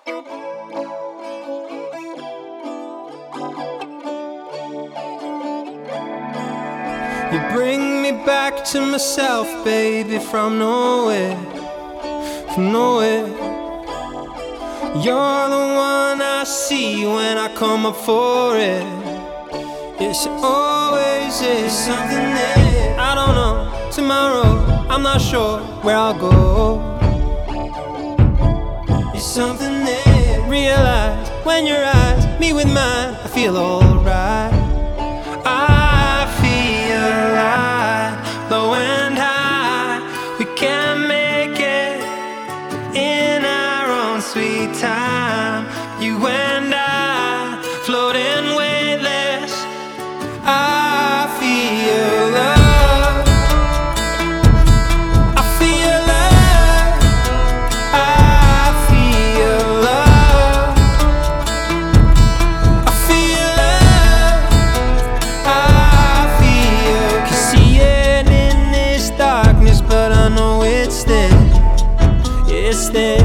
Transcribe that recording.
You bring me back to myself, baby, from nowhere, from nowhere. You're the one I see when I come up for it. It's always is something there. I don't know, tomorrow, I'm not sure where I'll go. It's something there. Realize when your eyes meet with mine, I feel alright. I feel alive, low and high. We can make it in our own sweet time. You and I, floating weightless. I feel love. I feel love. I feel love. I feel love. I feel. Can see it in this darkness, but I know it's there. It's there.